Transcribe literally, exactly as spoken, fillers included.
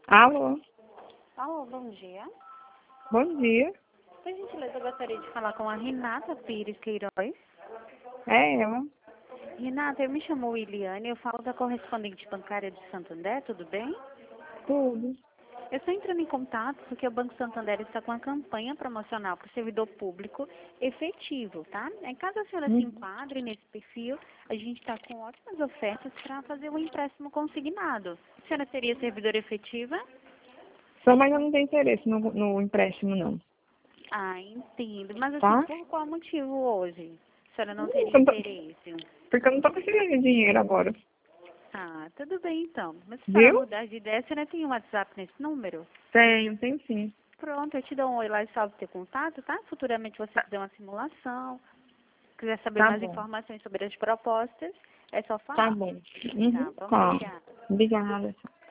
Alô, Alô, bom dia. bom dia. Por gentileza, eu gostaria de falar com a Renata Pires Queiroz. É ela, Renata, eu me chamo Williane, eu falo da correspondente bancária de Santander, tudo bem? tudo. Eu estou entrando em contato porque o Banco Santander está com uma campanha promocional para o servidor público efetivo, tá? Em caso a senhora se Hum. enquadre nesse perfil, a gente está com ótimas ofertas para fazer um empréstimo consignado. A senhora seria servidora efetiva? Só mas eu não tenho interesse no, no empréstimo, não. Ah, entendo. Mas assim, Tá? por qual motivo hoje? A senhora não Hum, teria eu não tô- interesse? Porque eu não tô conseguindo dinheiro agora. Ah, tudo bem então. Mas se para Viu? mudar de ideia, você não tem um WhatsApp nesse número? Tenho, tenho sim. Pronto, eu te dou um oi lá e salvo teu contato, tá? Futuramente você Tá, fizer uma simulação, quiser saber tá mais bom. informações sobre as propostas, é só Tá falar. bom. Tá Uhum. bom? Tá. Obrigada. Obrigada.